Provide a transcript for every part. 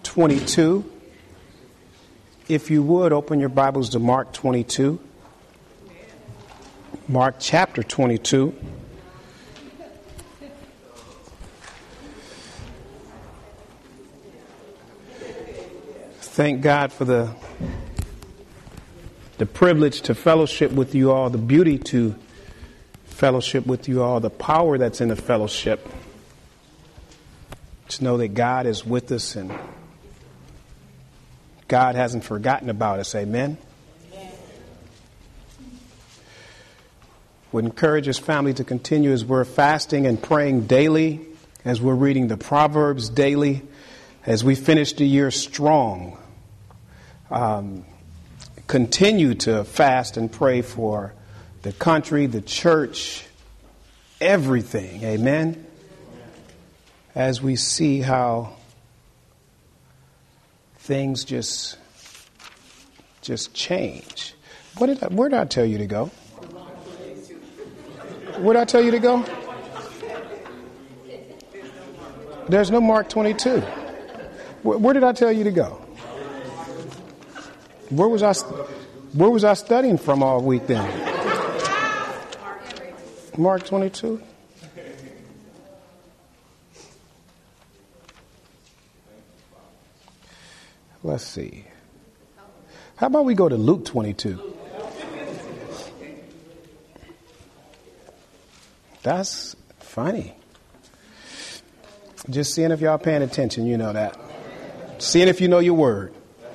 22. If you would, open your Bibles to Mark 22. Mark chapter 22. Thank God for the privilege to fellowship with you all, the beauty to fellowship with you all, the power that's in the fellowship. To know that God is with us and God hasn't forgotten about us. Amen. Would encourage his family to continue as we're fasting and praying daily, as we're reading the Proverbs daily, as we finish the year strong. Continue to fast and pray for the country, the church, everything. Amen. As we see how things just change. Where did I tell you to go? Where did I tell you to go? There's no Mark 22. Where did I tell you to go? Where was I studying from all week then? Mark 22. Let's see. How about we go to Luke 22? That's funny. Just seeing if y'all paying attention, you know that. Seeing if you know your word.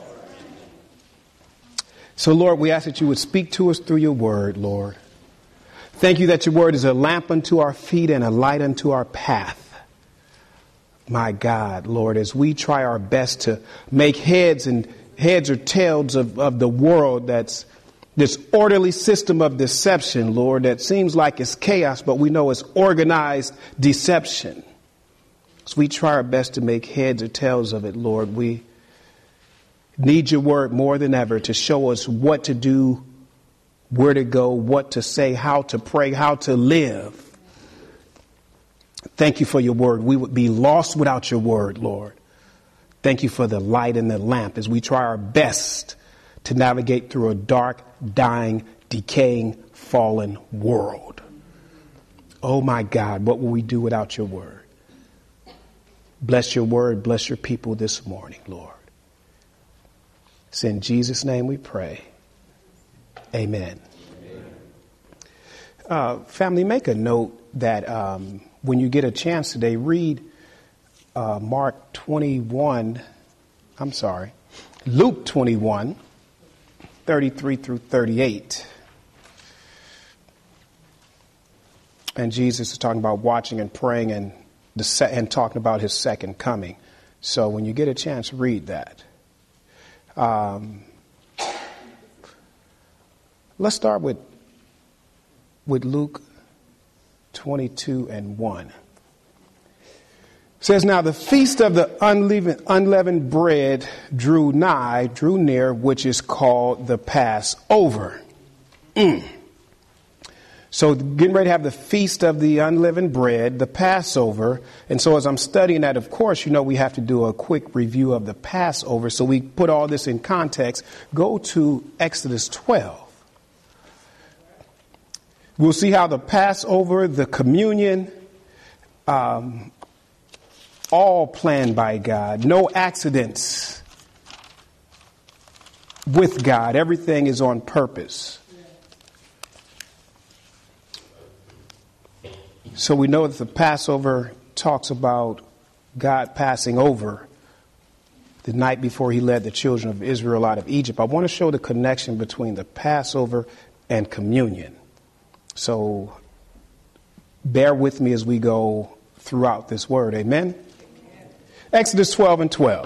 So, Lord, we ask that you would speak to us through your word, Lord. Thank you that your word is a lamp unto our feet and a light unto our path. My God, Lord, as we try our best to make heads or tails of the world that's this orderly system of deception, Lord, that seems like it's chaos, but we know it's organized deception. As we try our best to make heads or tails of it, Lord, we need your word more than ever to show us what to do, where to go, what to say, how to pray, how to live. Thank you for your word. We would be lost without your word, Lord. Thank you for the light and the lamp as we try our best to navigate through a dark, dying, decaying, fallen world. Oh, my God, what will we do without your word? Bless your word. Bless your people this morning, Lord. It's in Jesus' name we pray. Amen. Family, make a note that when you get a chance today, read Luke 21, 33 through 38. And Jesus is talking about watching and praying and talking about his second coming. So when you get a chance, read that. Let's start with Luke 22 and 1. It says, now the feast of the unleavened bread drew near, which is called the Passover. So getting ready to have the feast of the unleavened bread, the Passover. And so as I'm studying that, of course, we have to do a quick review of the Passover. So we put all this in context. Go to Exodus 12. We'll see how the Passover, the communion, all planned by God. No accidents with God. Everything is on purpose. So we know that the Passover talks about God passing over the night before he led the children of Israel out of Egypt. I want to show the connection between the Passover and communion. So bear with me as we go throughout this word. Amen. Exodus 12 and 12.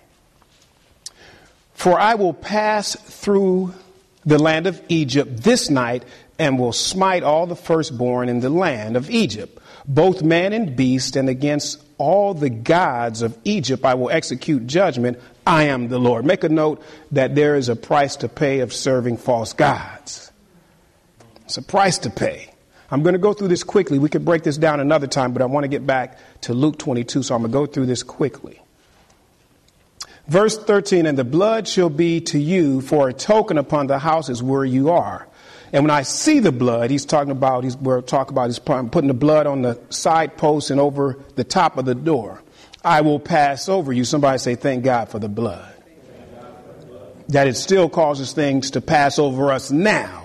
For I will pass through the land of Egypt this night and will smite all the firstborn in the land of Egypt, both man and beast, and against all the gods of Egypt I will execute judgment. I am the Lord. Make a note that there is a price to pay of serving false gods. It's a price to pay. I'm going to go through this quickly. We could break this down another time, but I want to get back to Luke 22, so I'm going to go through this quickly. Verse 13, and the blood shall be to you for a token upon the houses where you are. And when I see the blood, he's putting the blood on the side posts and over the top of the door. I will pass over you. Somebody say, thank God for the blood. That it still causes things to pass over us now.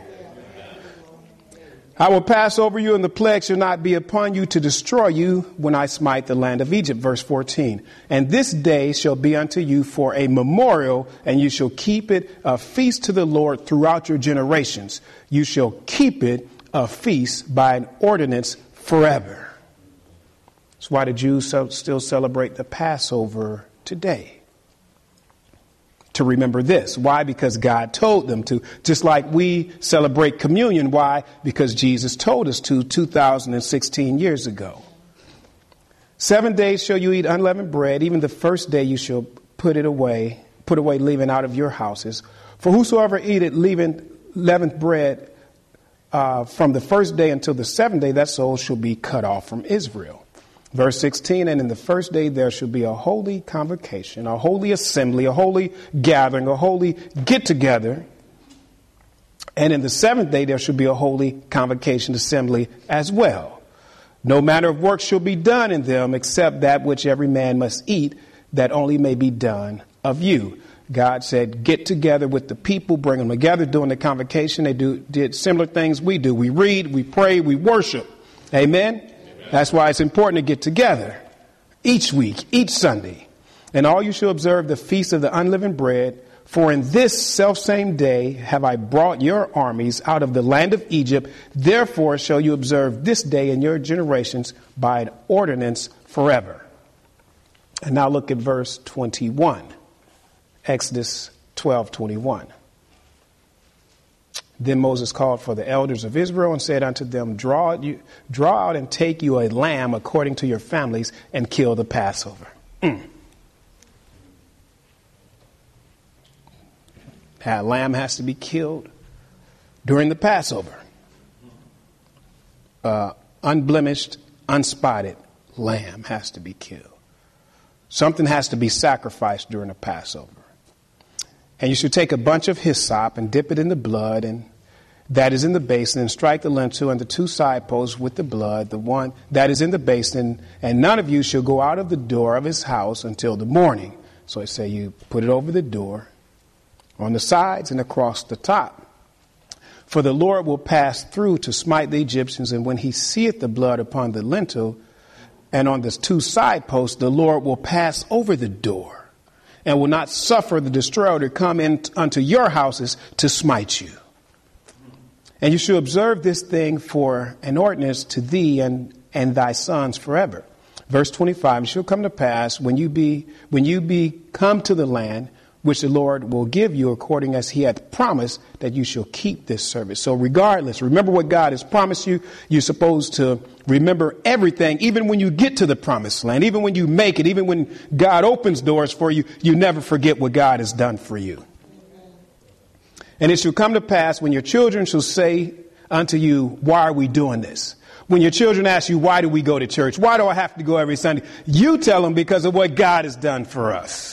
I will pass over you, and the plague shall not be upon you to destroy you when I smite the land of Egypt. Verse 14. And this day shall be unto you for a memorial, and you shall keep it a feast to the Lord throughout your generations. You shall keep it a feast by an ordinance forever. That's why the Jews still celebrate the Passover today. To remember this. Why? Because God told them to. Just like we celebrate communion. Why? Because Jesus told us to 2016 years ago. 7 days shall you eat unleavened bread. Even the first day you shall put away leaven out of your houses. For whosoever eateth leavened bread from the first day until the seventh day, that soul shall be cut off from Israel. Verse 16, and in the first day there shall be a holy convocation, a holy assembly, a holy gathering, a holy get-together. And in the seventh day there shall be a holy convocation assembly as well. No manner of work shall be done in them except that which every man must eat, that only may be done of you. God said, get together with the people, bring them together during the convocation. They did similar things we do. We read, we pray, we worship. Amen. That's why it's important to get together each week, each Sunday. And all you shall observe the feast of the unleavened bread. For in this selfsame day have I brought your armies out of the land of Egypt. Therefore shall you observe this day in your generations by an ordinance forever. And now look at verse 21. Exodus 12:21. Then Moses called for the elders of Israel and said unto them, Draw out and take you a lamb according to your families and kill the Passover. That lamb has to be killed during the Passover. Unblemished, unspotted lamb has to be killed. Something has to be sacrificed during the Passover. And you should take a bunch of hyssop and dip it in the blood and that is in the basin, and strike the lintel and the two side posts with the blood, the one that is in the basin, and none of you shall go out of the door of his house until the morning. So I say you put it over the door, on the sides and across the top. For the Lord will pass through to smite the Egyptians, and when he seeth the blood upon the lintel and on the two side posts, the Lord will pass over the door and will not suffer the destroyer to come in unto your houses to smite you. And you shall observe this thing for an ordinance to thee and thy sons forever. Verse 25, it shall come to pass when you be come to the land which the Lord will give you according as he hath promised, that you shall keep this service. So regardless, remember what God has promised you. You're supposed to remember everything, even when you get to the promised land, even when you make it, even when God opens doors for you, you never forget what God has done for you. And it shall come to pass when your children shall say unto you, why are we doing this? When your children ask you, why do we go to church? Why do I have to go every Sunday? You tell them because of what God has done for us.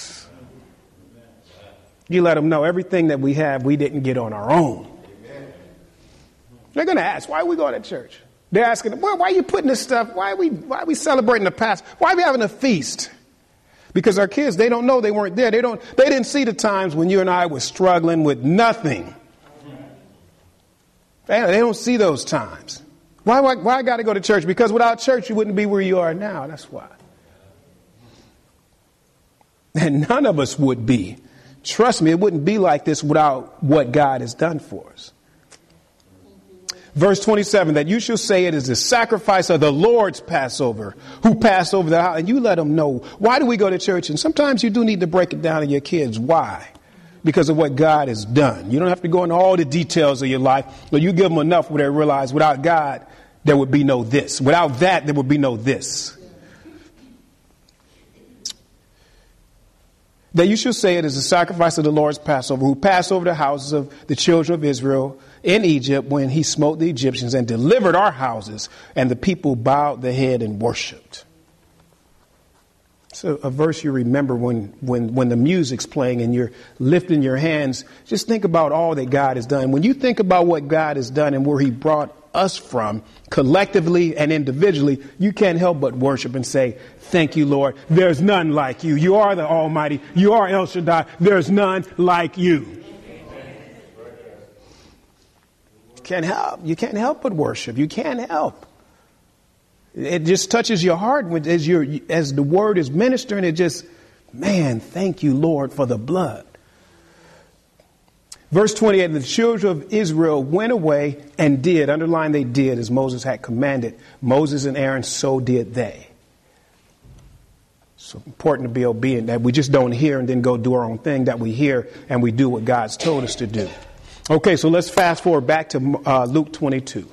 You let them know everything that we have, we didn't get on our own. They're going to ask, why are we going to church? They're asking, well, why are you putting this stuff? Why are we celebrating the past? Why are we having a feast? Because our kids, they don't know, they weren't there. They didn't see the times when you and I were struggling with nothing. They don't see those times. Why I got to go to church? Because without church, you wouldn't be where you are now. That's why. And none of us would be. Trust me, it wouldn't be like this without what God has done for us. Verse 27, that you shall say it is the sacrifice of the Lord's Passover, who passed over the house. And you let them know, why do we go to church? And sometimes you do need to break it down to your kids. Why? Because of what God has done. You don't have to go into all the details of your life, but you give them enough where they realize without God, there would be no this. Without that, there would be no this. That you shall say it is the sacrifice of the Lord's Passover, who passed over the houses of the children of Israel in Egypt when he smote the Egyptians and delivered our houses, and the people bowed their head and worshipped. It's a verse you remember when the music's playing and you're lifting your hands. Just think about all that God has done. When you think about what God has done and where he brought us from, collectively and individually, you can't help but worship and say, thank you, Lord. There's none like you. You are the Almighty. You are El Shaddai. There's none like you. Can't help. You can't help but worship. You can't help. It just touches your heart as the word is ministering. It just, man, thank you, Lord, for the blood. Verse 28, the children of Israel went away and did, underline they did, as Moses had commanded. Moses and Aaron, so did they. So important to be obedient, that we just don't hear and then go do our own thing, that we hear and we do what God's told us to do. Okay, so let's fast forward back to Luke 22.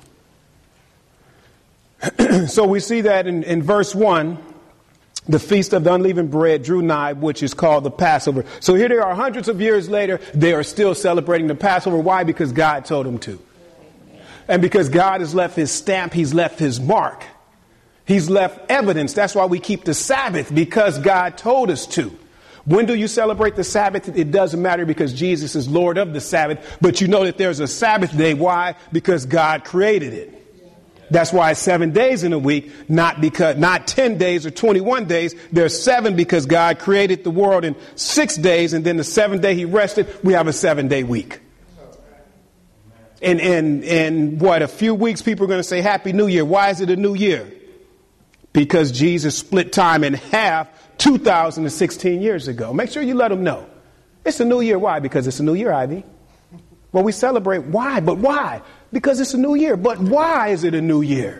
So we see that in verse 1, the feast of the unleavened bread drew nigh, which is called the Passover. So here they are hundreds of years later. They are still celebrating the Passover. Why? Because God told them to. And because God has left his stamp, he's left his mark. He's left evidence. That's why we keep the Sabbath, because God told us to. When do you celebrate the Sabbath? It doesn't matter, because Jesus is Lord of the Sabbath. But you know that there's a Sabbath day. Why? Because God created it. That's why it's 7 days in a week, not 10 days or 21 days. There's 7 because God created the world in 6 days, and then the 7th day he rested. We have a 7-day week. And in a few weeks, people are going to say Happy New Year. Why is it a new year? Because Jesus split time in half 2016 years ago. Make sure you let them know. It's a new year. Why? Because it's a new year, Ivy. Well, we celebrate. Why? But why? Because it's a new year. But why is it a new year?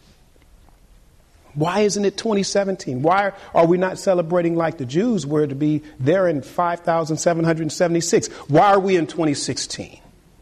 Why isn't it 2017? Why are we not celebrating like the Jews were to be there in 5,776? Why are we in 2016?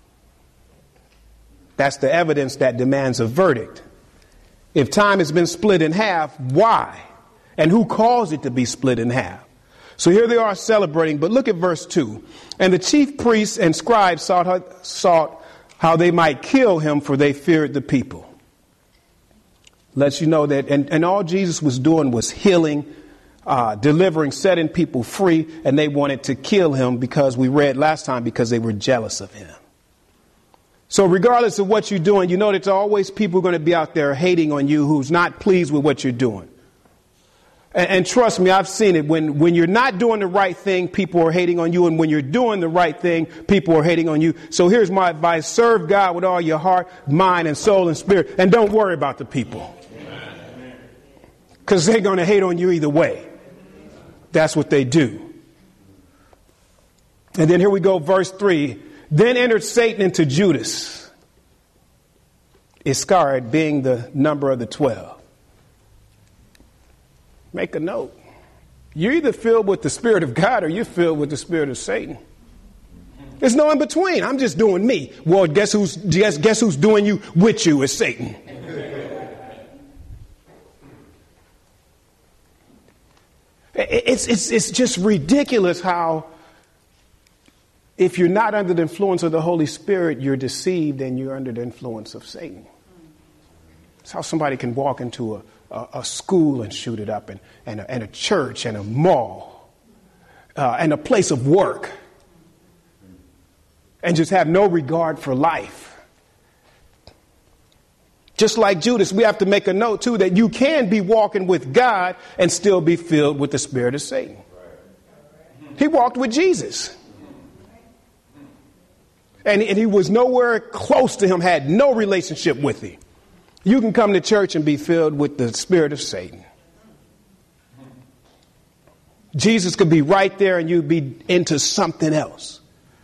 That's the evidence that demands a verdict. If time has been split in half, why? And who caused it to be split in half? So here they are celebrating, but look at verse 2. And the chief priests and scribes sought how they might kill him, for they feared the people. Lets you know that, and all Jesus was doing was healing, delivering, setting people free, and they wanted to kill him, because we read last time, because they were jealous of him. So regardless of what you're doing, you know there's always people going to be out there hating on you who's not pleased with what you're doing. And trust me, I've seen it. When you're not doing the right thing, people are hating on you. And when you're doing the right thing, people are hating on you. So here's my advice. Serve God with all your heart, mind, and soul and spirit. And don't worry about the people. Because they're going to hate on you either way. That's what they do. And then here we go, verse 3. Then entered Satan into Judas Iscariot, being the number of the 12. Make a note. You're either filled with the Spirit of God or you're filled with the spirit of Satan. There's no in between. I'm just doing me. Well, guess who's doing you with you is Satan. It's just ridiculous how, if you're not under the influence of the Holy Spirit, you're deceived and you're under the influence of Satan. It's how somebody can walk into a school and shoot it up, and a church and a mall and a place of work, and just have no regard for life. Just like Judas, we have to make a note too that you can be walking with God and still be filled with the spirit of Satan. He walked with Jesus. And he was nowhere close to him, had no relationship with him. You can come to church and be filled with the spirit of Satan. Jesus could be right there and you'd be into something else.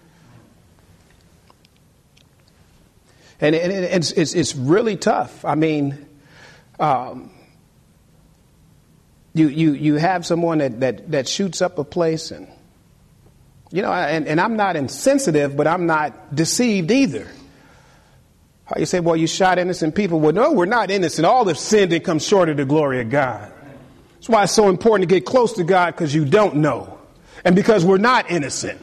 And it's really tough. I mean, you have someone that shoots up a place, and you know, and I'm not insensitive, but I'm not deceived either. How you say, well, you shot innocent people. Well, no, we're not innocent. All have sinned and come short of the glory of God. That's why it's so important to get close to God, because you don't know. And because we're not innocent.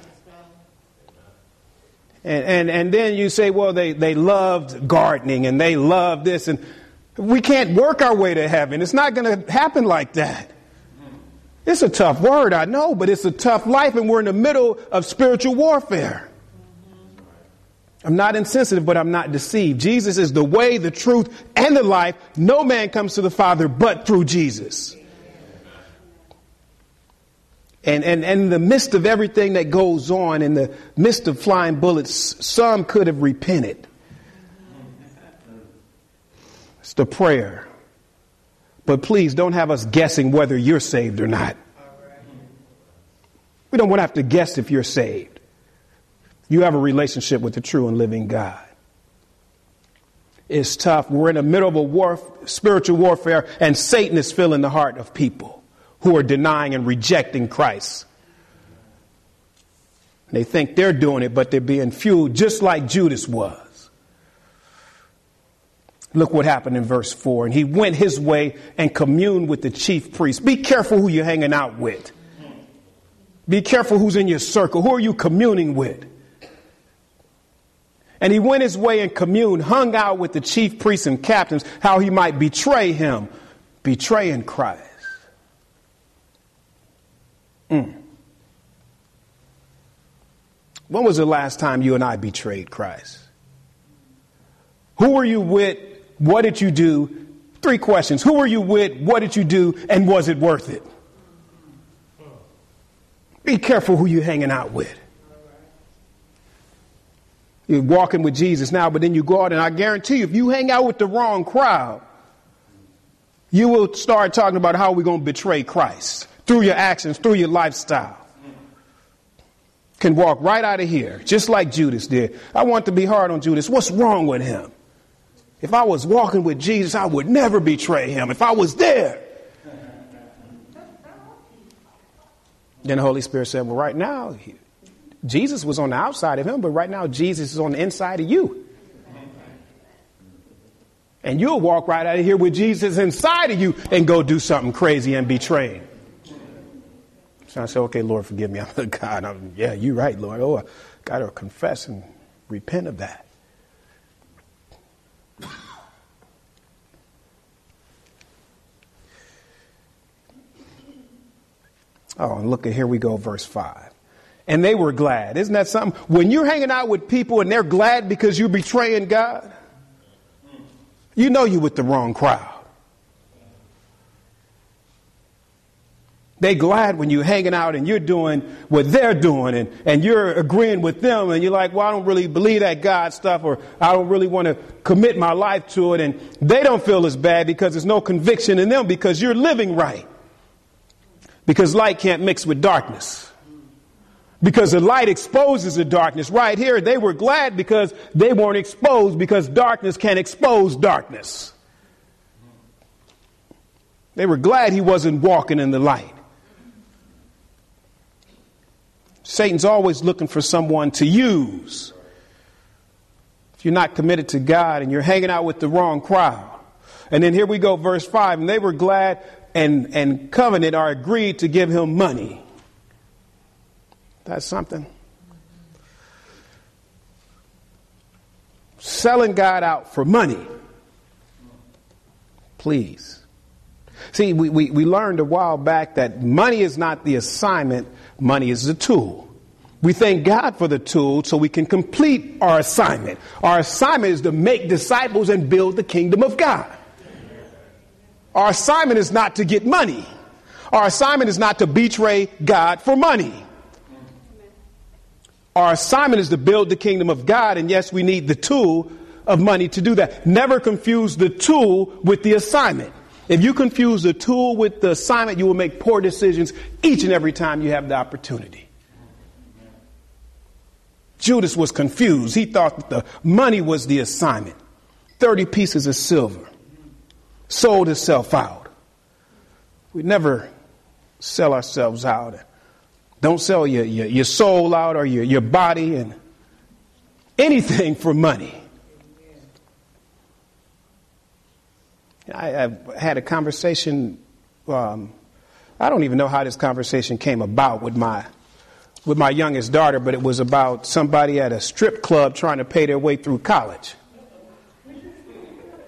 And then you say, well, they loved gardening and they loved this. And we can't work our way to heaven. It's not going to happen like that. It's a tough word, I know, but it's a tough life, and we're in the middle of spiritual warfare. I'm not insensitive, but I'm not deceived. Jesus is the way, the truth, and the life. No man comes to the Father but through Jesus. And in the midst of everything that goes on, in the midst of flying bullets, some could have repented. It's the prayer. But please don't have us guessing whether you're saved or not. We don't want to have to guess if you're saved. You have a relationship with the true and living God. It's tough. We're in the middle of a spiritual warfare, and Satan is filling the heart of people who are denying and rejecting Christ. They think they're doing it, but they're being fueled just like Judas was. Look what happened in verse 4. And he went his way and communed with the chief priests. Be careful who you're hanging out with. Be careful who's in your circle. Who are you communing with? And he went his way and communed, hung out with the chief priests and captains, how he might betray him, betraying Christ. When was the last time you and I betrayed Christ? Who were you with? What did you do? 3 questions. Who were you with? What did you do? And was it worth it? Be careful who you're hanging out with. You're walking with Jesus now, but then you go out, and I guarantee you, if you hang out with the wrong crowd, you will start talking about how we're going to betray Christ through your actions, through your lifestyle. Can walk right out of here, just like Judas did. I want to be hard on Judas. What's wrong with him? If I was walking with Jesus, I would never betray him. If I was there. Then the Holy Spirit said, well, right now, Jesus was on the outside of him, but right now Jesus is on the inside of you. And you'll walk right out of here with Jesus inside of you and go do something crazy and betray him. So I said, okay, Lord, forgive me. I'm a God. Yeah, you're right, Lord. Oh, I got to confess and repent of that. Oh, and look at, here we go, verse 5. And they were glad. Isn't that something? When you're hanging out with people and they're glad because you're betraying God, you know you're with the wrong crowd. They glad when you're hanging out and you're doing what they're doing and you're agreeing with them, and you're like, well, I don't really believe that God stuff, or I don't really want to commit my life to it. And they don't feel as bad because there's no conviction in them because you're living right. Because light can't mix with darkness. Because the light exposes the darkness. Right here, they were glad because they weren't exposed, because darkness can't expose darkness. They were glad he wasn't walking in the light. Satan's always looking for someone to use. If you're not committed to God and you're hanging out with the wrong crowd. And then here we go, verse 5. And they were glad and covenant or agreed to give him money. That's something. Selling God out for money. Please. See, we learned a while back that money is not the assignment. Money is the tool. We thank God for the tool so we can complete our assignment. Our assignment is to make disciples and build the kingdom of God. Our assignment is not to get money. Our assignment is not to betray God for money. Our assignment is to build the kingdom of God. And yes, we need the tool of money to do that. Never confuse the tool with the assignment. If you confuse the tool with the assignment, you will make poor decisions each and every time you have the opportunity. Judas was confused. He thought that the money was the assignment. 30 pieces of silver. Sold himself out. We never sell ourselves out. Don't sell your soul out or your body and anything for money. I had a conversation. I don't even know how this conversation came about with my youngest daughter, but it was about somebody at a strip club trying to pay their way through college.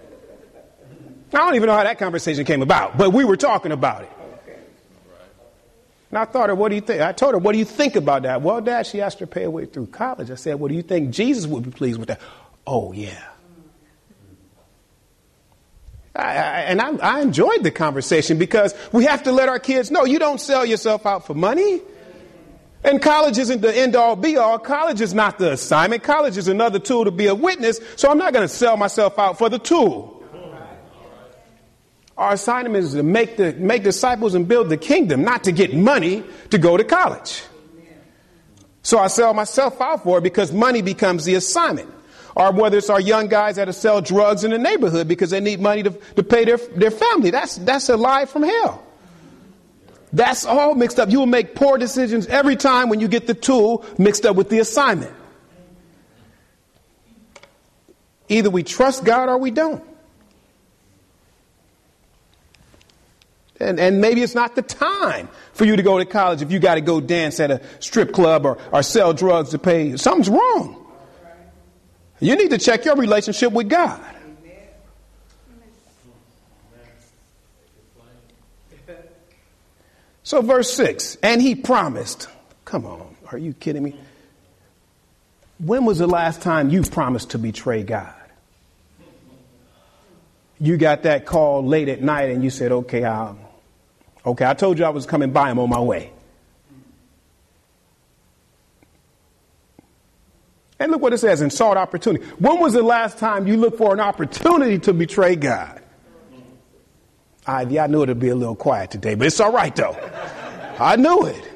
I don't even know how that conversation came about, but we were talking about it. And I thought, what do you think? I told her, what do you think about that? Well, Dad, she asked her to pay her way through college. I said, well, do you think Jesus would be pleased with that? Oh, yeah. I enjoyed the conversation because we have to let our kids know you don't sell yourself out for money. And college isn't the end all be all. College is not the assignment. College is another tool to be a witness. So I'm not going to sell myself out for the tool. Our assignment is to make disciples and build the kingdom, not to get money to go to college. So I sell myself out for it because money becomes the assignment. Or whether it's our young guys that sell drugs in the neighborhood because they need money to pay their family. That's a lie from hell. That's all mixed up. You will make poor decisions every time when you get the tool mixed up with the assignment. Either we trust God or we don't. And maybe it's not the time for you to go to college if you got to go dance at a strip club or sell drugs to pay. Something's wrong. You need to check your relationship with God. So verse 6, and he promised. Come on, are you kidding me? When was the last time you promised to betray God? You got that call late at night and you said, okay, I told you I was coming by. I'm on my way. And look what it says in sought opportunity. When was the last time you looked for an opportunity to betray God? Ivy, I knew it would be a little quiet today, but it's all right, though. I knew it.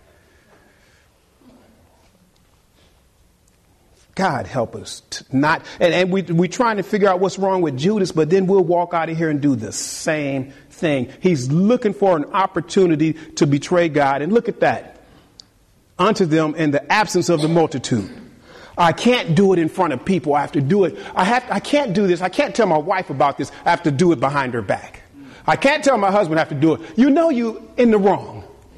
God help us to not. And we're trying to figure out what's wrong with Judas, but then we'll walk out of here and do the same thing. He's looking for an opportunity to betray God. And look at that. Unto them in the absence of the multitude. I can't do it in front of people. I have to do it. I can't do this. I can't tell my wife about this. I have to do it behind her back. I can't tell my husband I have to do it. You know you in the wrong.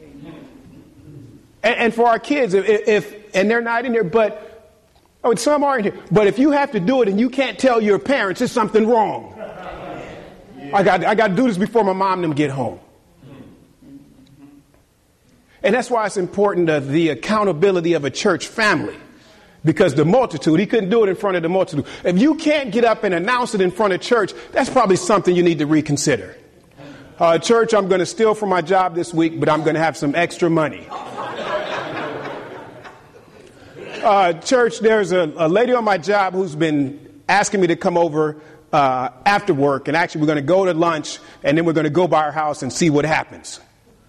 And for our kids, and they're not in here, but some are in here. But if you have to do it and you can't tell your parents, there's something wrong. I got to do this before my mom and them get home. And that's why it's important the accountability of a church family. Because the multitude, he couldn't do it in front of the multitude. If you can't get up and announce it in front of church, that's probably something you need to reconsider. Church, I'm going to steal from my job this week, but I'm going to have some extra money. Church, there's a lady on my job who's been asking me to come over after work. And actually, we're going to go to lunch, and then we're going to go by her house and see what happens.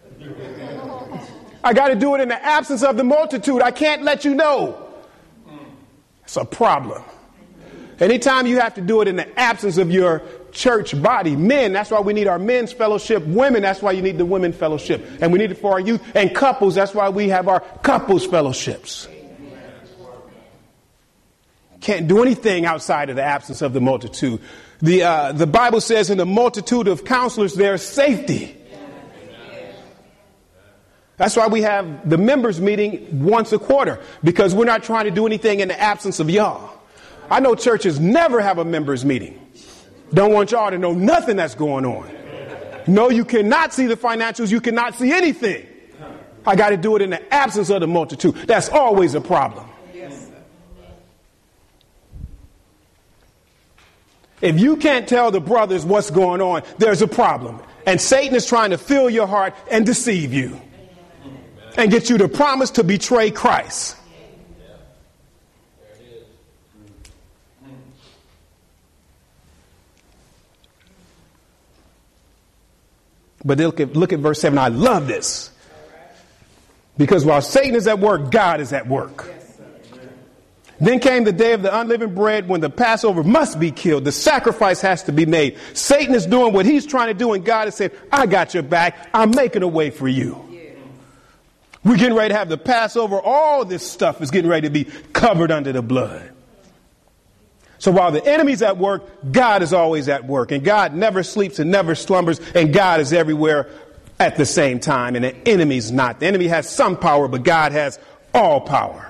I got to do it in the absence of the multitude. I can't let you know. It's a problem. Anytime you have to do it in the absence of your church body, men, that's why we need our men's fellowship. Women, that's why you need the women fellowship. And we need it for our youth. And couples, that's why we have our couples fellowships. Can't do anything outside of the absence of the multitude. The Bible says in the multitude of counselors, there's safety. That's why we have the members meeting once a quarter, because we're not trying to do anything in the absence of y'all. I know churches never have a members meeting. Don't want y'all to know nothing that's going on. No, you cannot see the financials. You cannot see anything. I got to do it in the absence of the multitude. That's always a problem. If you can't tell the brothers what's going on, there's a problem. And Satan is trying to fill your heart and deceive you. And get you to promise to betray Christ. But look at verse 7. I love this. Because while Satan is at work, God is at work. Then came the day of the unleavened bread when the Passover must be killed. The sacrifice has to be made. Satan is doing what he's trying to do, and God has said, I got your back. I'm making a way for you. We're getting ready to have the Passover. All this stuff is getting ready to be covered under the blood. So while the enemy's at work, God is always at work. And God never sleeps and never slumbers. And God is everywhere at the same time. And the enemy's not. The enemy has some power, but God has all power.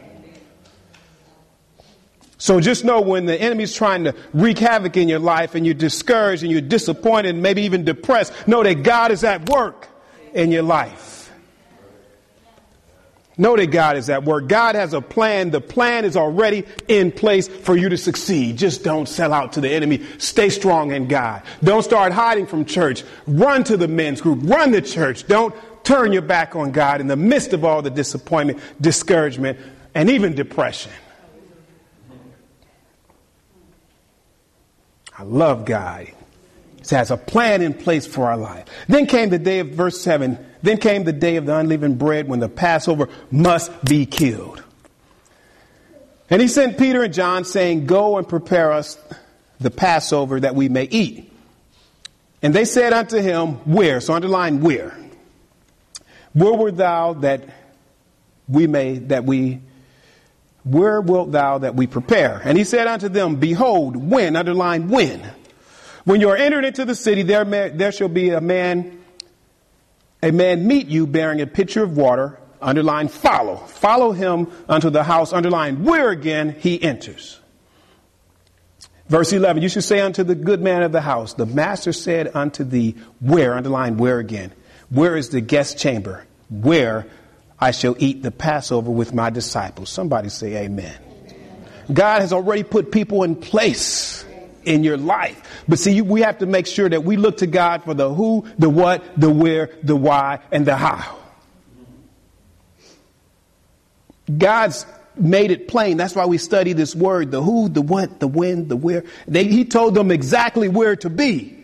So just know when the enemy's trying to wreak havoc in your life and you're discouraged and you're disappointed and maybe even depressed, know that God is at work in your life. Know that God is at work. God has a plan. The plan is already in place for you to succeed. Just don't sell out to the enemy. Stay strong in God. Don't start hiding from church. Run to the men's group. Run to church. Don't turn your back on God in the midst of all the disappointment, discouragement, and even depression. I love God. He has a plan in place for our life. Then came the day of verse 7. Then came the day of the unleavened bread when the Passover must be killed. And he sent Peter and John saying, go and prepare us the Passover that we may eat. And they said unto him, where? So underline where. Where wilt thou that we prepare? And he said unto them, behold, when, underline when. When you are entered into the city, there shall be a man meet you bearing a pitcher of water, underline follow. Follow him unto the house, underline where again he enters. Verse 11, you should say unto the good man of the house, the master said unto thee, where, underline where again. Where is the guest chamber? Where I shall eat the Passover with my disciples. Somebody say amen. God has already put people in place in your life. But see, we have to make sure that we look to God for the who, the what, the where, the why, and the how. God's made it plain. That's why we study this word, the who, the what, the when, the where. He told them exactly where to be.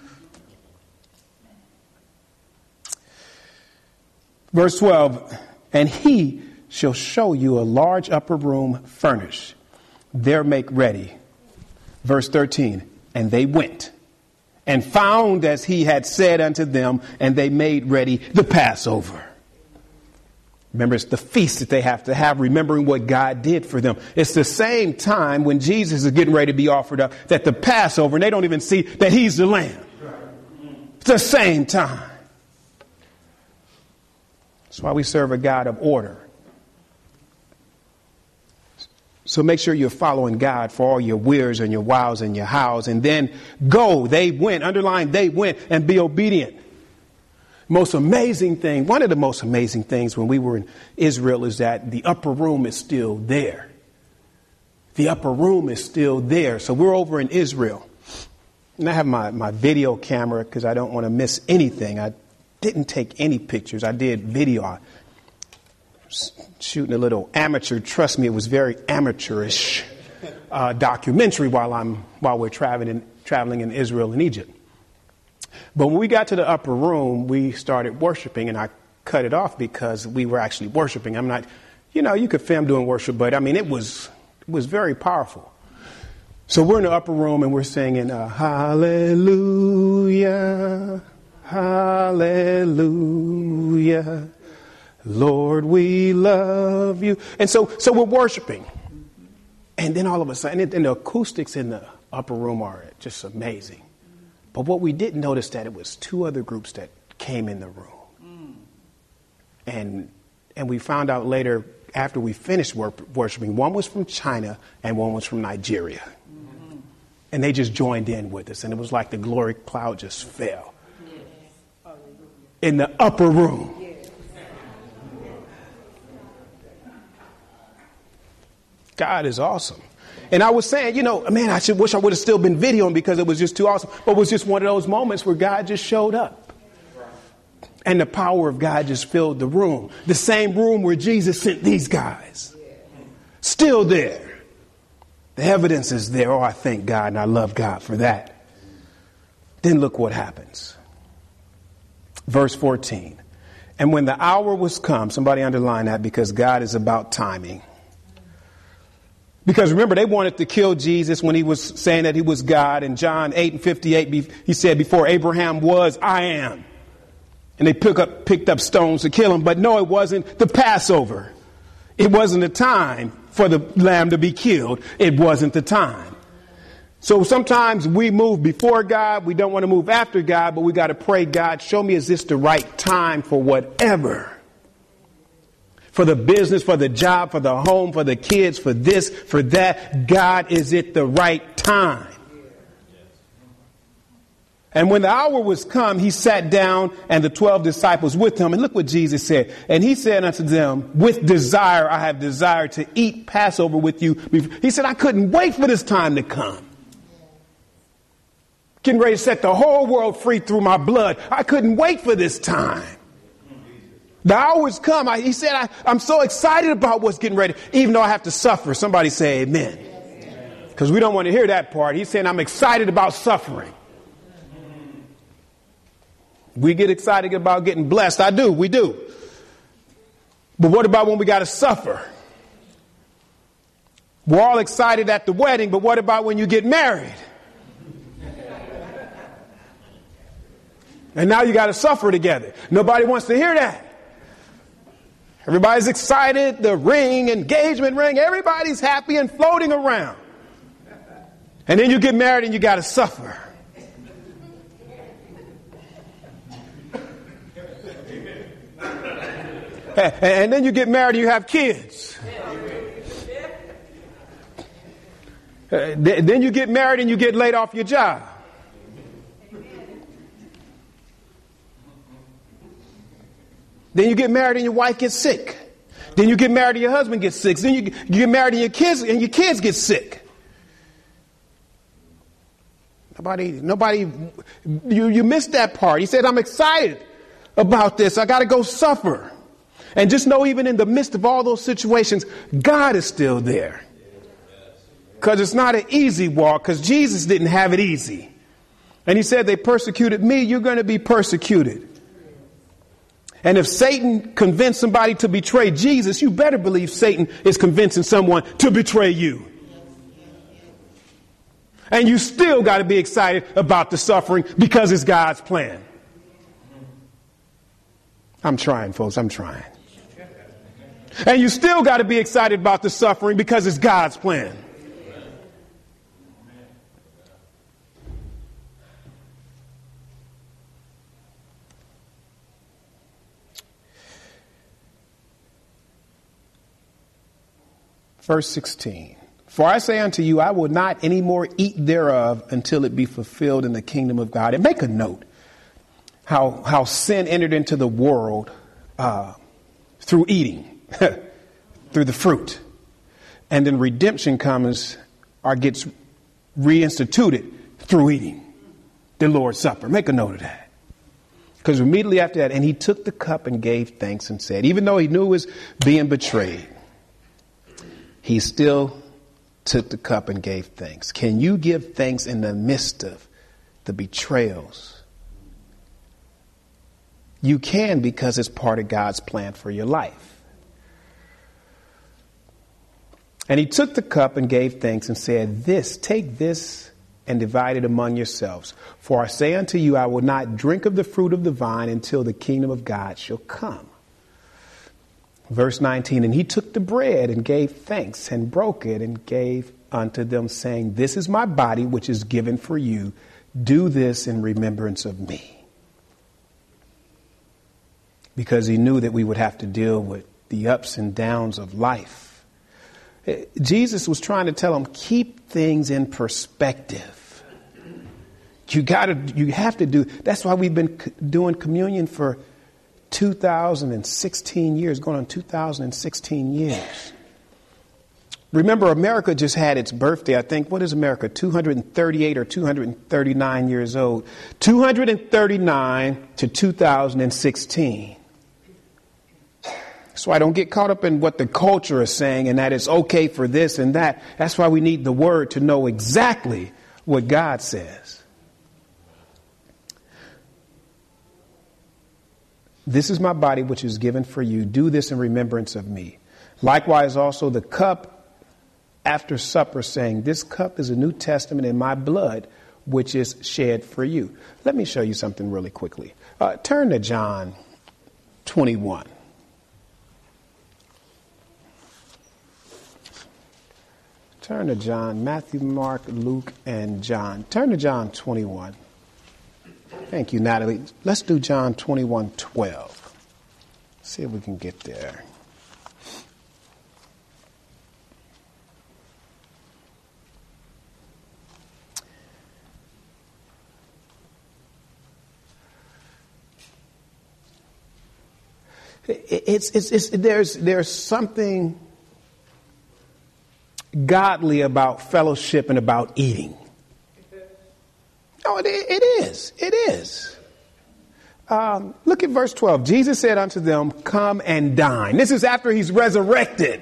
Verse 12, and he shall show you a large upper room furnished. There make ready. Verse 13, and they went and found as he had said unto them, and they made ready the Passover. Remember, it's the feast that they have to have, remembering what God did for them. It's the same time when Jesus is getting ready to be offered up, that the Passover, and they don't even see that he's the Lamb. It's the same time. That's why we serve a God of order. So make sure you're following God for all your wheres and your wows and your hows. And then go. They went. Underline, they went, and be obedient. Most amazing thing, one of the most amazing things when we were in Israel is that the upper room is still there. The upper room is still there. So we're over in Israel. And I have my video camera because I don't want to miss anything. I didn't take any pictures. I did video. Shooting a little amateur. Trust me, it was very amateurish documentary while we're traveling in Israel and Egypt. But when we got to the upper room, we started worshiping, and I cut it off because we were actually worshiping. I'm not, you could film doing worship, but I mean, it was very powerful. So we're in the upper room and we're singing, hallelujah, hallelujah. Lord, we love you. And so we're worshiping. And then all of a sudden, and the acoustics in the upper room are just amazing. But what we didn't notice that it was two other groups that came in the room. And we found out later after we finished worshiping, one was from China and one was from Nigeria. And they just joined in with us. And it was like the glory cloud just fell in the upper room. God is awesome. And I was saying, man, I wish I would have still been videoing because it was just too awesome. But it was just one of those moments where God just showed up. And the power of God just filled the room. The same room where Jesus sent these guys. Still there. The evidence is there. Oh, I thank God and I love God for that. Then look what happens. Verse 14. And when the hour was come, somebody underline that because God is about timing. Because remember, they wanted to kill Jesus when he was saying that he was God. In John 8:58, he said, before Abraham was, I am. And they picked up stones to kill him. But no, it wasn't the Passover. It wasn't the time for the lamb to be killed. It wasn't the time. So sometimes we move before God. We don't want to move after God, but we got to pray, God, show me, is this the right time for whatever? For the business, for the job, for the home, for the kids, for this, for that. God, is it the right time? And when the hour was come, he sat down and the 12 disciples with him. And look what Jesus said. And he said unto them, with desire, I have desired to eat Passover with you. He said, I couldn't wait for this time to come. Getting ready to set the whole world free through my blood. I couldn't wait for this time. The hour's come. He said, I'm so excited about what's getting ready, even though I have to suffer. Somebody say amen. Because we don't want to hear that part. He's saying, I'm excited about suffering. We get excited about getting blessed. We do. But what about when we got to suffer? We're all excited at the wedding, but what about when you get married? And now you got to suffer together. Nobody wants to hear that. Everybody's excited, the ring, engagement ring, everybody's happy and floating around. And then you get married and you got to suffer. And then you get married and you have kids. Then you get married and you get laid off your job. Then you get married and your wife gets sick. Then you get married and your husband gets sick. Then you get married and your kids get sick. Nobody, you missed that part. He said, I'm excited about this. I got to go suffer. And just know, even in the midst of all those situations, God is still there. Because it's not an easy walk, because Jesus didn't have it easy. And he said, they persecuted me, you're going to be persecuted. And if Satan convinced somebody to betray Jesus, you better believe Satan is convincing someone to betray you. And you still got to be excited about the suffering because it's God's plan. I'm trying, folks. I'm trying. And you still got to be excited about the suffering because it's God's plan. Verse 16. For I say unto you, I will not any more eat thereof until it be fulfilled in the kingdom of God. And make a note how sin entered into the world through eating. Through the fruit. And then redemption comes or gets reinstituted through eating the Lord's Supper. Make a note of that. Because immediately after that, and he took the cup and gave thanks and said, even though he knew he was being betrayed, he still took the cup and gave thanks. Can you give thanks in the midst of the betrayals? You can, because it's part of God's plan for your life. And he took the cup and gave thanks and said, take this and divide it among yourselves. For I say unto you, I will not drink of the fruit of the vine until the kingdom of God shall come. Verse 19, and he took the bread and gave thanks and broke it and gave unto them, saying, this is my body, which is given for you. Do this in remembrance of me. Because he knew that we would have to deal with the ups and downs of life. Jesus was trying to tell them, keep things in perspective. You have to do. That's why we've been doing communion for 2016 years, going on 2016 years. Remember, America just had its birthday. I think, what is America? 238 or 239 years old. 239 to 2016. So I don't get caught up in what the culture is saying and that it's okay for this and that. That's why we need the word to know exactly what God says. This is my body, which is given for you. Do this in remembrance of me. Likewise, also the cup after supper, saying, this cup is a New Testament in my blood, which is shed for you. Let me show you something really quickly. Turn to John 21. Turn to John, Matthew, Mark, Luke, and John. Turn to John 21. Thank you, Natalie. Let's do John 21:12. See if we can get there. There's something godly about fellowship and about eating. Oh, it is. It is. Look at verse 12. Jesus said unto them, come and dine. This is after he's resurrected.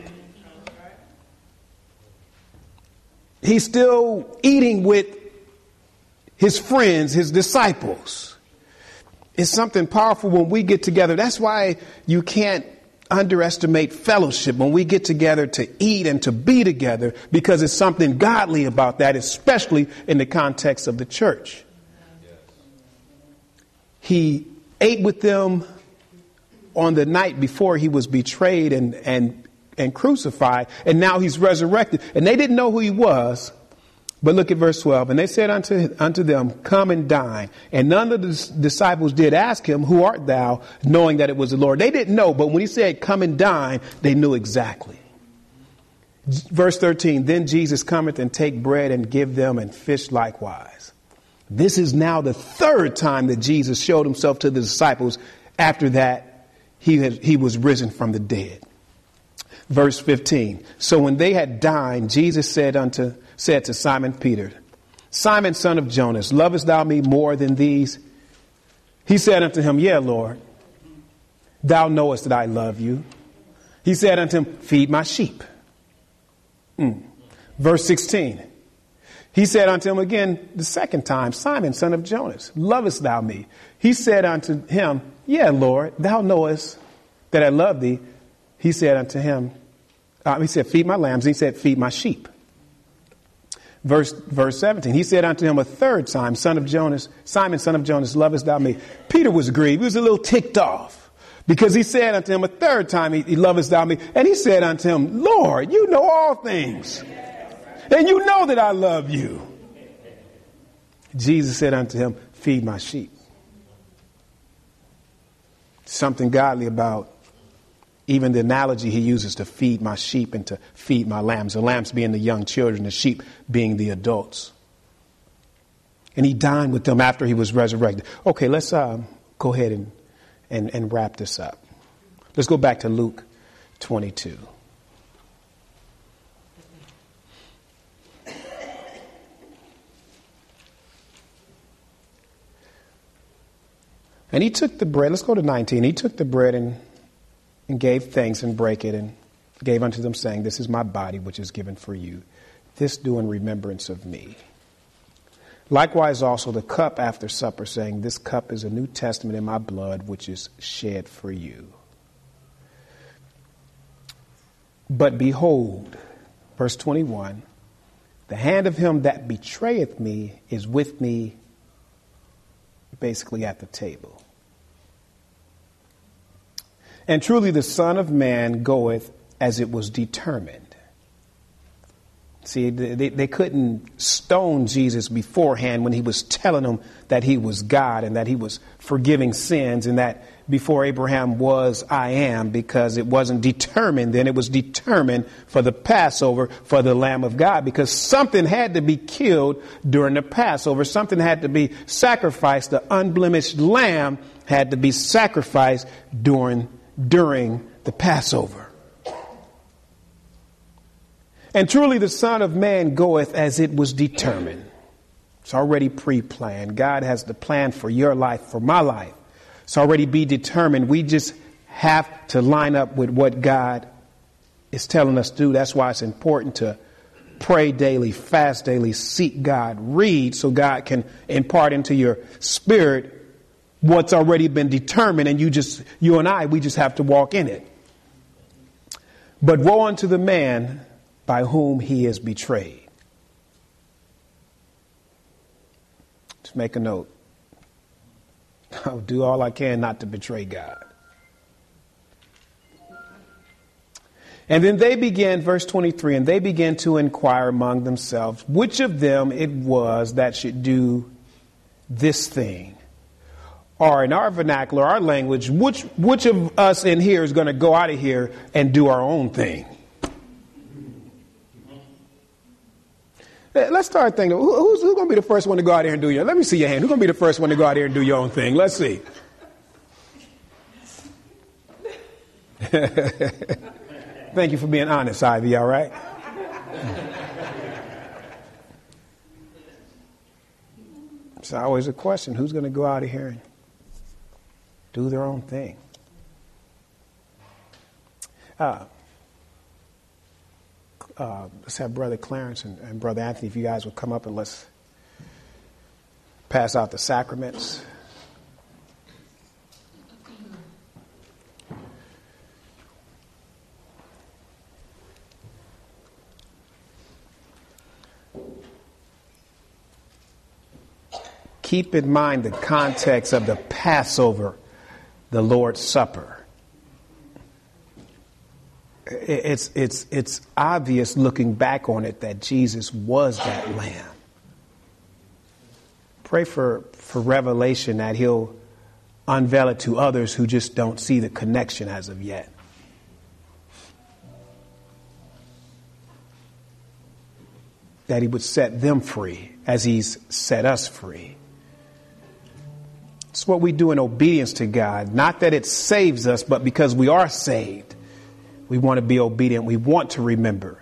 He's still eating with his friends, his disciples. It's something powerful when we get together. That's why you can't underestimate fellowship when we get together to eat and to be together, because it's something godly about that, especially in the context of the church. He ate with them on the night before he was betrayed and crucified, and now he's resurrected. And they didn't know who he was. But look at verse 12. And they said unto them, come and dine. And none of the disciples did ask him, who art thou, knowing that it was the Lord. They didn't know, but when he said, come and dine, they knew exactly. Verse 13, then Jesus cometh and take bread and give them, and fish likewise. This is now the third time that Jesus showed himself to the disciples after that he was risen from the dead. Verse 15, so when they had dined, Jesus said to Simon Peter, Simon, son of Jonas, lovest thou me more than these? He said unto him, yea, Lord, thou knowest that I love you. He said unto him, feed my sheep. Verse 16, he said unto him again the second time, Simon, son of Jonas, lovest thou me? He said unto him, yea, Lord, thou knowest that I love thee. He said unto him, he said, feed my lambs. He said, feed my sheep. Verse 17, he said unto him a third time, Simon, son of Jonas, lovest thou me? Peter was grieved. He was a little ticked off because he said unto him a third time, he lovest thou me? And he said unto him, Lord, you know all things, and you know that I love you. Jesus said unto him, feed my sheep. Something godly about even the analogy he uses to feed my sheep and to feed my lambs, the lambs being the young children, the sheep being the adults. And he dined with them after he was resurrected. Okay, let's go ahead and wrap this up. Let's go back to Luke 22. And he took the bread. Let's go to 19. He took the bread and gave thanks and brake it and gave unto them, saying, this is my body, which is given for you. This do in remembrance of me. Likewise also the cup after supper, saying, this cup is a New Testament in my blood, which is shed for you. But behold, verse 21, the hand of him that betrayeth me is with me, basically at the table. And truly the Son of Man goeth as it was determined. See, they couldn't stone Jesus beforehand when he was telling them that he was God and that he was forgiving sins and that before Abraham was, I am, because it wasn't determined then. It was determined for the Passover, for the Lamb of God, because something had to be killed during the Passover. Something had to be sacrificed. The unblemished lamb had to be sacrificed during the Passover. And truly the Son of Man goeth as it was determined. It's already pre-planned. God has the plan for your life, for my life. It's already be determined. We just have to line up with what God is telling us to do. That's why it's important to pray daily, fast daily, seek God, read so God can impart into your spirit what's already been determined, and you and I, we just have to walk in it. But woe unto the man by whom he is betrayed. Just make a note. I'll do all I can not to betray God. And then they began, verse 23, and they began to inquire among themselves which of them it was that should do this thing. Or in our vernacular, our language, which of us in here is going to go out of here and do our own thing? Let's start thinking, who's going to be the first one to go out here and do your? Let me see your hand. Who's going to be the first one to go out here and do your own thing? Let's see. Thank you for being honest, Ivy, all right? It's always a question, who's going to go out of here and do their own thing? Let's have Brother Clarence and Brother Anthony, if you guys would come up and let's pass out the sacraments. Keep in mind the context of the Passover, the Lord's Supper. It's obvious looking back on it that Jesus was that lamb. Pray for revelation that he'll unveil it to others who just don't see the connection as of yet. That he would set them free as he's set us free. It's what we do in obedience to God. Not that it saves us, but because we are saved. We want to be obedient. We want to remember.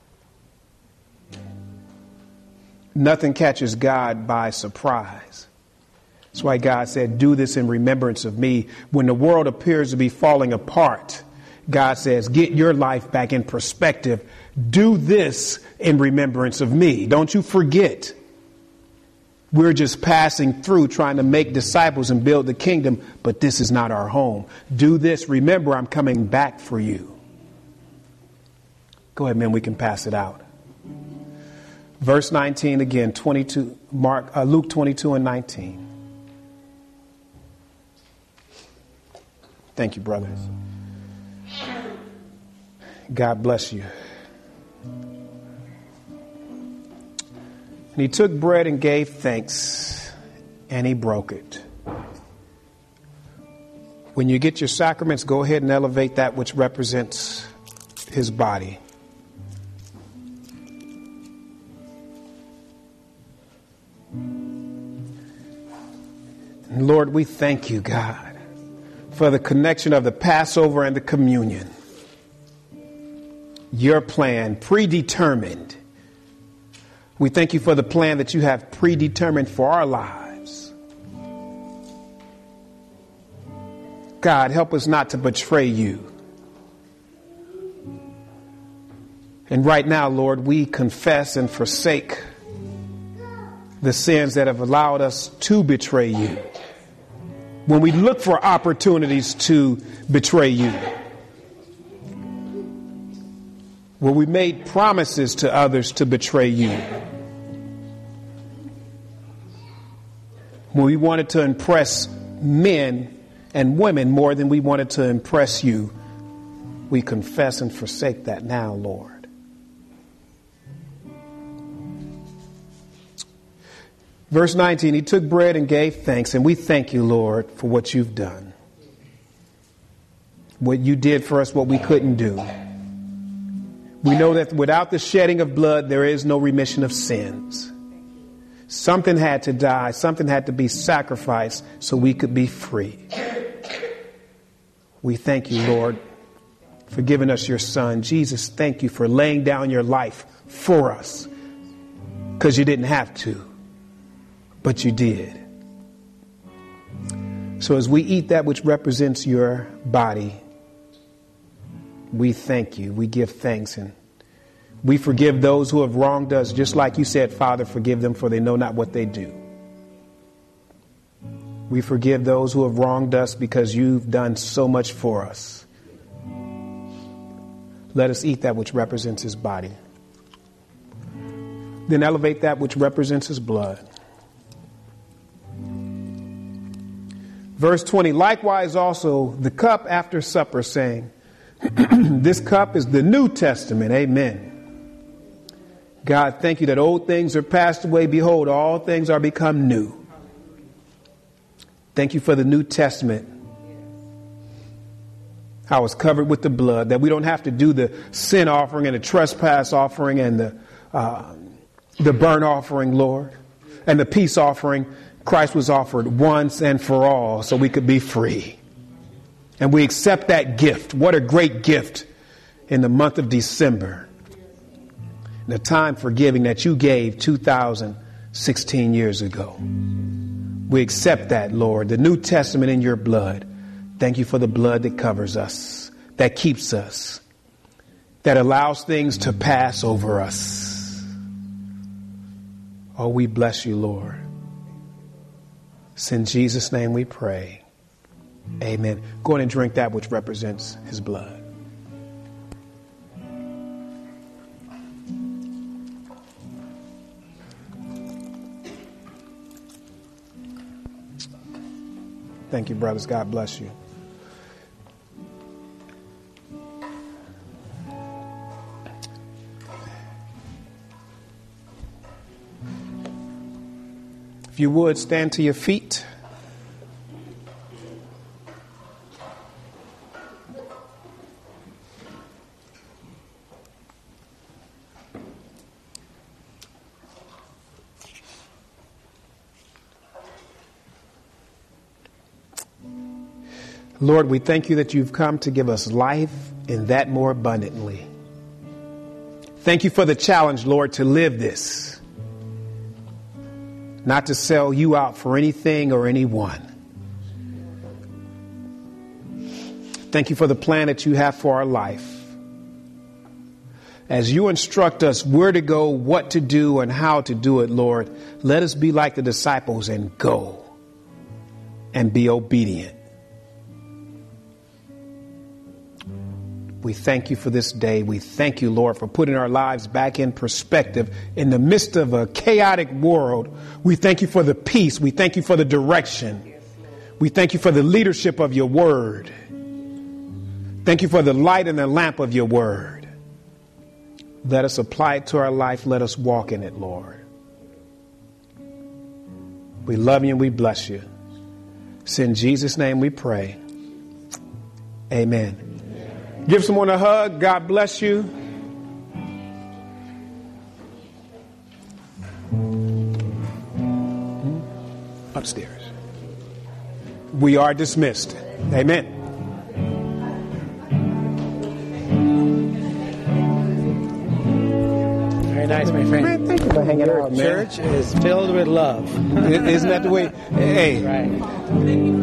Nothing catches God by surprise. That's why God said, do this in remembrance of me. When the world appears to be falling apart, God says, get your life back in perspective. Do this in remembrance of me. Don't you forget. We're just passing through trying to make disciples and build the kingdom, but this is not our home. Do this. Remember, I'm coming back for you. Go ahead, man. We can pass it out. Verse 19 again, 22, Luke 22 and 19. Thank you, brothers. God bless you. And he took bread and gave thanks, and he broke it. When you get your sacraments, go ahead and elevate that which represents his body. Lord, we thank you, God, for the connection of the Passover and the communion. Your plan, predetermined. We thank you for the plan that you have predetermined for our lives. God, help us not to betray you. And right now, Lord, we confess and forsake the sins that have allowed us to betray you. When we look for opportunities to betray you. When we made promises to others to betray you. When we wanted to impress men and women more than we wanted to impress you. We confess and forsake that now, Lord. Verse 19, he took bread and gave thanks, and we thank you, Lord, for what you've done. What you did for us, what we couldn't do. We know that without the shedding of blood, there is no remission of sins. Something had to die, something had to be sacrificed so we could be free. We thank you, Lord, for giving us your son. Jesus, thank you for laying down your life for us, because you didn't have to. But you did. So as we eat that which represents your body, we thank you. We give thanks, and we forgive those who have wronged us. Just like you said, Father, forgive them, for they know not what they do. We forgive those who have wronged us because you've done so much for us. Let us eat that which represents his body. Then elevate that which represents his blood. Verse 20, likewise also the cup after supper, saying, this cup is the New Testament. Amen. God, thank you that old things are passed away. Behold, all things are become new. Thank you for the New Testament. How it's covered with the blood, that we don't have to do the sin offering and the trespass offering and the burnt offering, Lord, and the peace offering. Christ was offered once and for all so we could be free. And we accept that gift. What a great gift in the month of December. The time for giving that you gave 2016 years ago. We accept that, Lord. The New Testament in your blood. Thank you for the blood that covers us, that keeps us, that allows things to pass over us. Oh, we bless you, Lord. It's in Jesus' name we pray. Amen. Go ahead and drink that which represents his blood. Thank you, brothers. God bless you. If you would, stand to your feet. Lord, we thank you that you've come to give us life and that more abundantly. Thank you for the challenge, Lord, to live this. Not to sell you out for anything or anyone. Thank you for the plan that you have for our life. As you instruct us where to go, what to do, and how to do it, Lord, let us be like the disciples and go and be obedient. We thank you for this day. We thank you, Lord, for putting our lives back in perspective in the midst of a chaotic world. We thank you for the peace. We thank you for the direction. We thank you for the leadership of your word. Thank you for the light and the lamp of your word. Let us apply it to our life. Let us walk in it, Lord. We love you and we bless you. It's in Jesus' name we pray. Amen. Give someone a hug. God bless you. Upstairs. We are dismissed. Amen. Very nice, my friend. Man, thank you for hanging out, man. Church is filled with love. Isn't that the way? Hey. Right.